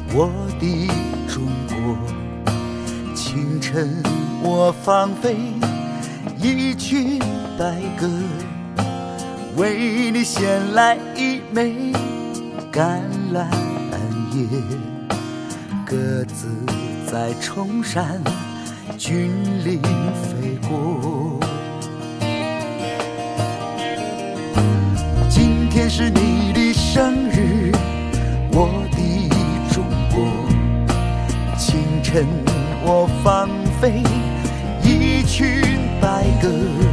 我的中国。清晨我放飞一群白鸽，为你衔来一枚橄榄叶。鸽子在崇山峻岭飞过，今天是你的生日，我的中国。清晨我放飞一群白鸽，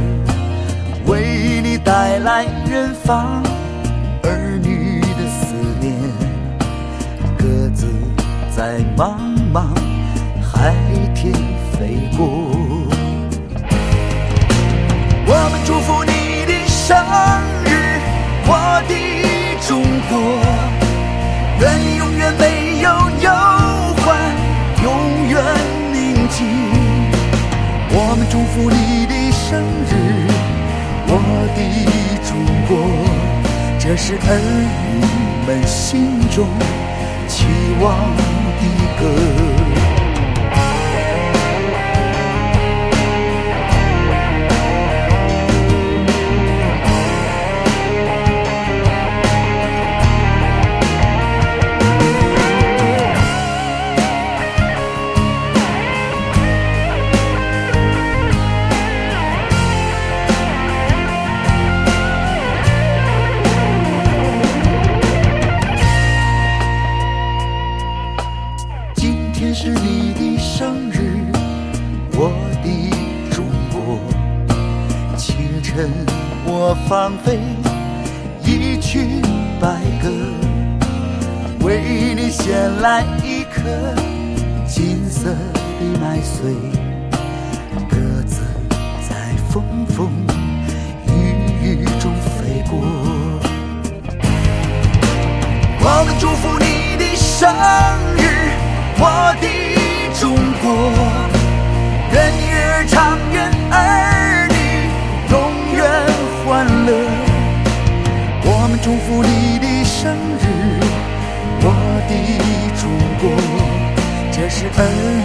为你带来远方儿女的思念。鸽子在茫茫海天飞过，我们祝福你的生日，我的中国。愿你永远没有忧患，永远宁静。我们祝福你的生日，我的中国。这是儿女们心中期望的歌。是你的生日，我的中国。清晨我放飞一群白鸽，为你衔来一颗金色的麦穗。鸽子在风风雨雨中飞过，我们祝福你的生日，我的中国。愿你日长，愿儿女永远欢乐。我们祝福你的生日，我的中国。这是儿